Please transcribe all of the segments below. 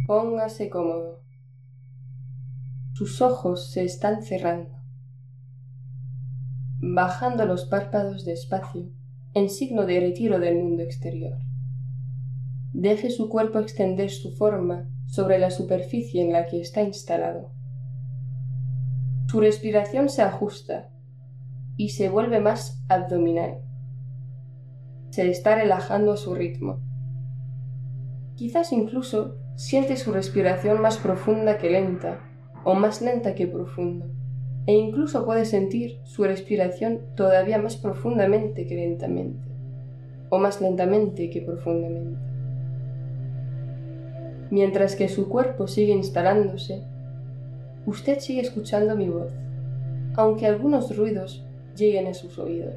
Póngase cómodo. Sus ojos se están cerrando, bajando los párpados despacio en signo de retiro del mundo exterior. Deje su cuerpo extender su forma sobre la superficie en la que está instalado. Su respiración se ajusta y se vuelve más abdominal. Se está relajando a su ritmo. Quizás incluso siente su respiración más profunda que lenta, o más lenta que profunda, e incluso puede sentir su respiración todavía más profundamente que lentamente, o más lentamente que profundamente. Mientras que su cuerpo sigue instalándose, usted sigue escuchando mi voz, aunque algunos ruidos lleguen a sus oídos.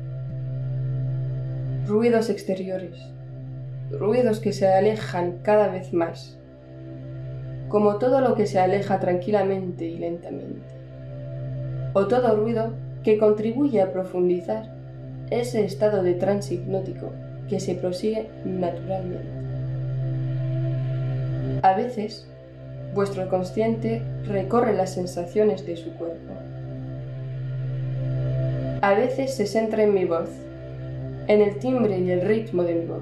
Ruidos exteriores, ruidos que se alejan cada vez más, como todo lo que se aleja tranquilamente y lentamente, o todo ruido que contribuye a profundizar ese estado de trance hipnótico que se prosigue naturalmente. A veces, vuestro consciente recorre las sensaciones de su cuerpo. A veces se centra en mi voz, en el timbre y el ritmo de mi voz.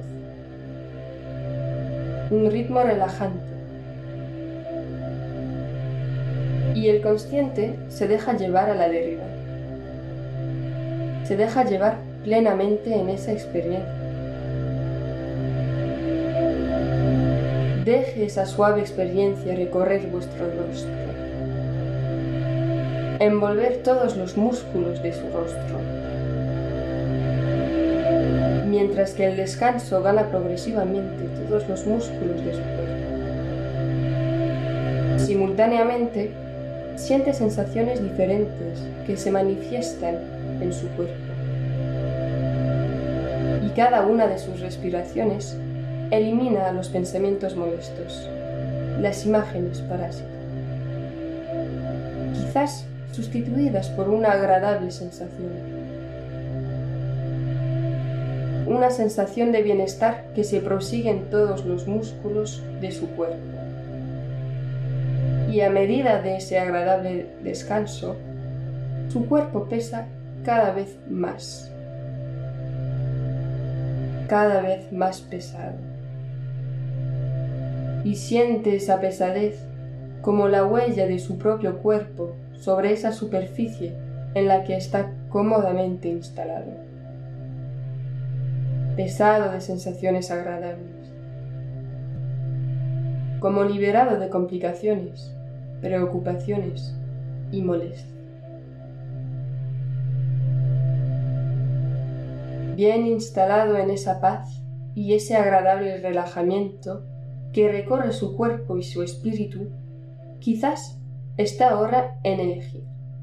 Un ritmo relajante. Y el consciente se deja llevar a la deriva. Se deja llevar plenamente en esa experiencia. Deje esa suave experiencia recorrer vuestro rostro, envolver todos los músculos de su rostro, mientras que el descanso gana progresivamente todos los músculos de su cuerpo. Simultáneamente, siente sensaciones diferentes que se manifiestan en su cuerpo. Y cada una de sus respiraciones elimina los pensamientos molestos, las imágenes parásitas, quizás sustituidas por una agradable sensación. Una sensación de bienestar que se prosigue en todos los músculos de su cuerpo. Y a medida de ese agradable descanso, su cuerpo pesa cada vez más pesado. Y siente esa pesadez como la huella de su propio cuerpo sobre esa superficie en la que está cómodamente instalado. Pesado de sensaciones agradables, como liberado de complicaciones, preocupaciones y molestias. Bien instalado en esa paz y ese agradable relajamiento que recorre su cuerpo y su espíritu, quizás está ahora en elegir.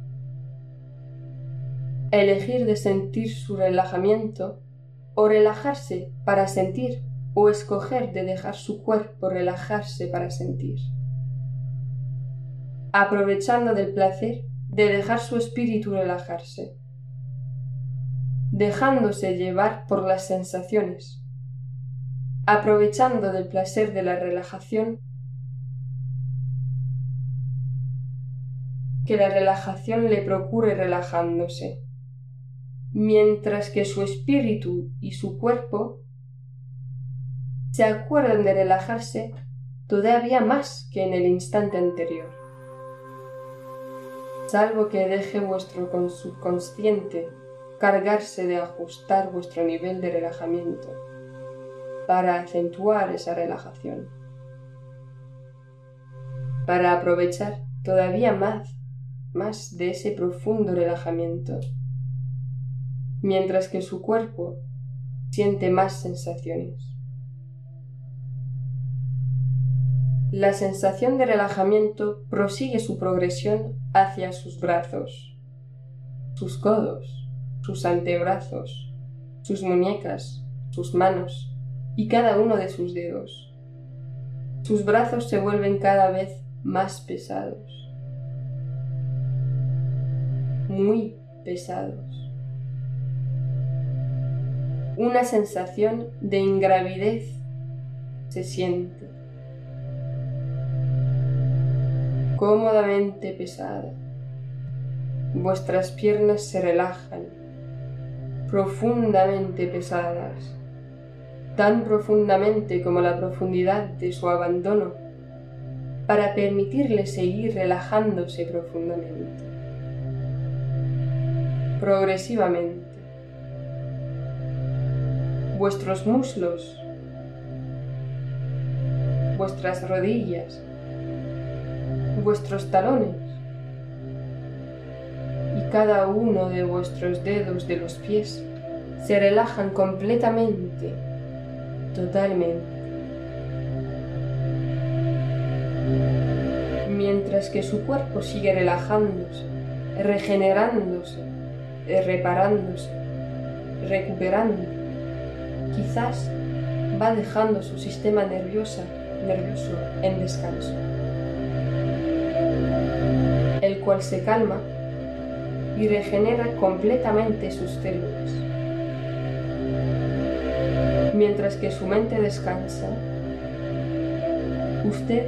Elegir de sentir su relajamiento o relajarse para sentir, o escoger de dejar su cuerpo relajarse para sentir. Aprovechando del placer de dejar su espíritu relajarse, dejándose llevar por las sensaciones, aprovechando del placer de la relajación, que la relajación le procure relajándose, mientras que su espíritu y su cuerpo se acuerdan de relajarse todavía más que en el instante anterior, salvo que deje vuestro subconsciente cargarse de ajustar vuestro nivel de relajamiento para acentuar esa relajación, para aprovechar todavía más de ese profundo relajamiento, mientras que su cuerpo siente más sensaciones. La sensación de relajamiento prosigue su progresión hacia sus brazos, sus codos, sus antebrazos, sus muñecas, sus manos y cada uno de sus dedos. Sus brazos se vuelven cada vez más pesados, muy pesados. Una sensación de ingravidez se siente. cómodamente pesada. Vuestras piernas se relajan, profundamente pesadas, tan profundamente como la profundidad de su abandono, para permitirle seguir relajándose profundamente. Progresivamente, vuestros muslos, vuestras rodillas, vuestros talones y cada uno de vuestros dedos de los pies se relajan completamente, totalmente. Mientras que su cuerpo sigue relajándose, regenerándose, reparándose, recuperando, quizás va dejando su sistema nervioso en descanso, el cual se calma y regenera completamente sus células. Mientras que su mente descansa, usted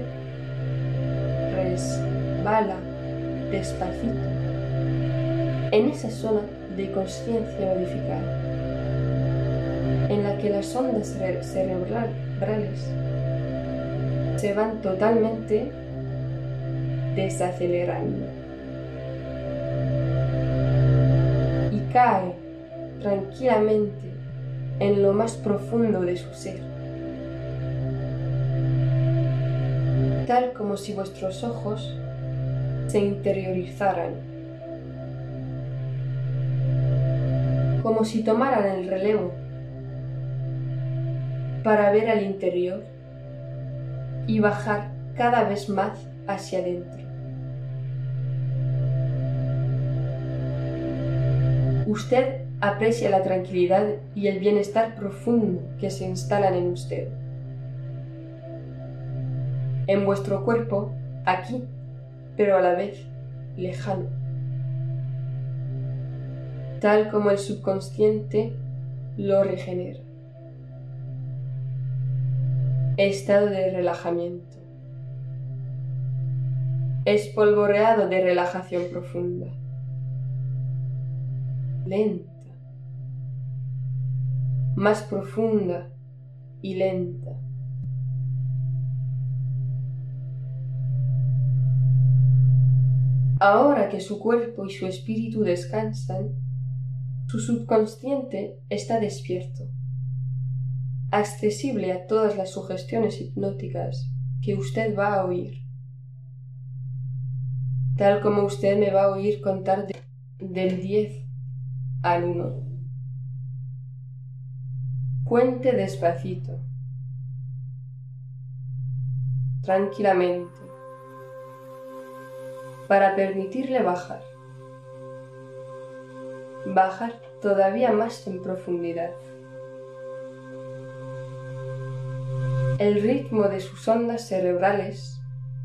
resbala despacito en esa zona de conciencia modificada, en la que las ondas cerebrales se van totalmente desacelerando y cae tranquilamente en lo más profundo de su ser, tal como si vuestros ojos se interiorizaran, como si tomaran el relevo para ver al interior y bajar cada vez más hacia adentro. Usted aprecia la tranquilidad y el bienestar profundo que se instalan en usted, en vuestro cuerpo, aquí, pero a la vez lejano, tal como el subconsciente lo regenera. Estado de relajamiento. Espolvoreado de relajación profunda. Lenta. Más profunda y lenta. Ahora que su cuerpo y su espíritu descansan, su subconsciente está despierto, accesible a todas las sugestiones hipnóticas que usted va a oír, tal como usted me va a oír contar del 10 al 1. Cuente despacito, tranquilamente, para permitirle bajar todavía más en profundidad. El ritmo de sus ondas cerebrales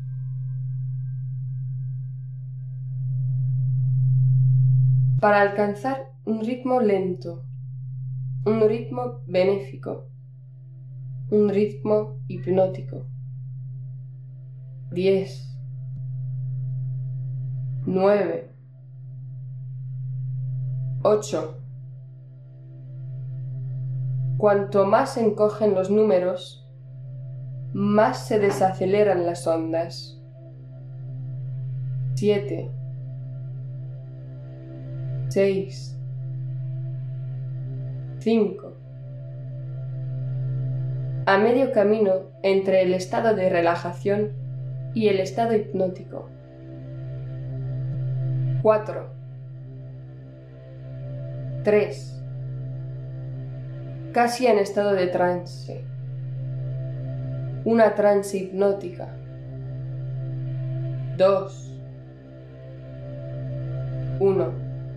para alcanzar un ritmo lento, un ritmo benéfico, un ritmo hipnótico. 10, 9, 8. Cuanto más se encogen los números, más se desaceleran las ondas. 7, 6, 5. A medio camino entre el estado de relajación y el estado hipnótico. 4, 3. Casi en estado de trance. Una trance hipnótica. 2, 1.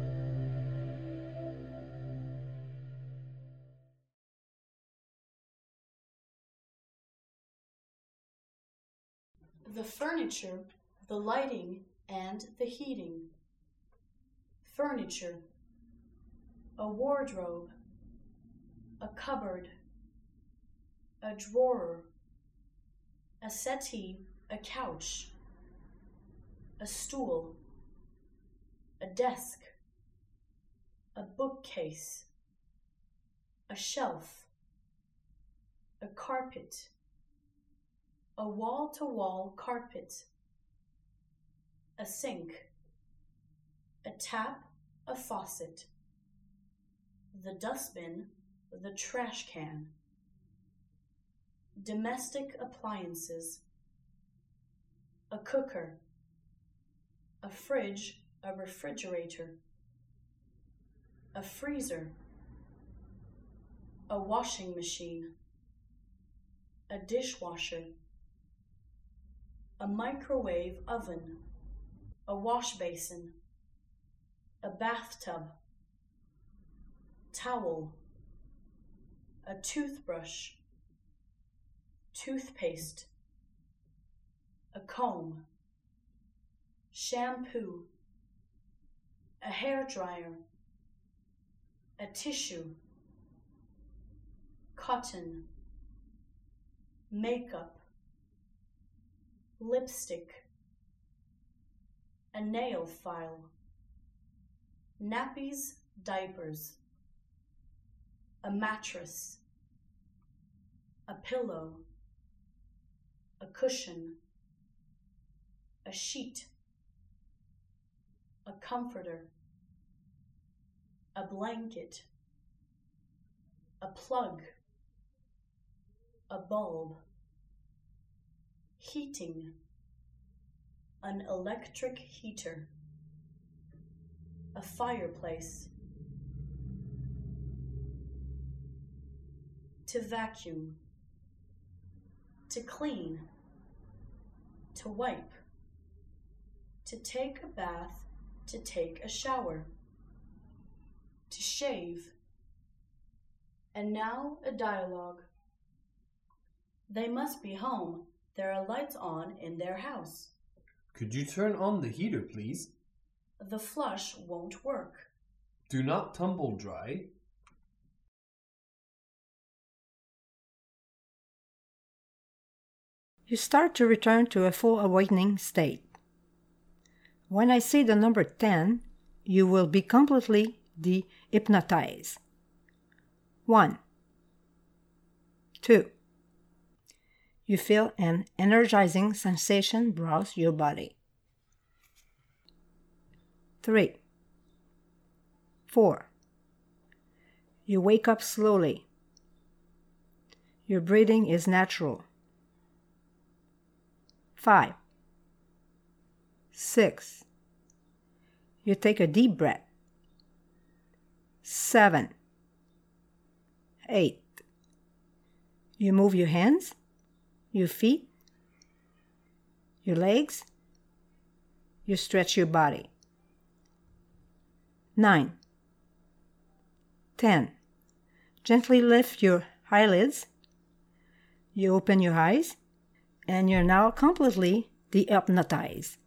The furniture, the lighting, and the heating. Furniture. A wardrobe. A cupboard. A drawer. A settee, a couch. a stool, a desk, a bookcase, a shelf, a carpet, a wall-to-wall carpet, a sink, a tap, a faucet, the dustbin, the trash can, domestic appliances, a cooker, a fridge, a refrigerator, a freezer, a washing machine, a dishwasher, a microwave oven, a wash basin, a bathtub, towel, a toothbrush, toothpaste, a comb, shampoo, a hairdryer, a tissue, cotton, makeup, lipstick, a nail file, nappies, diapers, a mattress, a pillow, a cushion, a sheet, a comforter, a blanket, a plug, a bulb, heating, an electric heater, a fireplace, to vacuum, to clean, to wipe, to take a bath, to take a shower, to shave. And now a dialogue. They must be home. There are lights on in their house. Could you turn on the heater, please? The flush won't work. Do not tumble dry. You start to return to a full awakening state. When I say the number 10, you will be completely de-hypnotized. 1, 2. You feel an energizing sensation browse your body. 3, 4. You wake up slowly. Your breathing is natural. 5, 6. You take a deep breath. 7, 8. You move your hands, your feet, your legs. You stretch your body. 9, 10. Gently lift your eyelids. You open your eyes, and you're now completely de-hypnotized.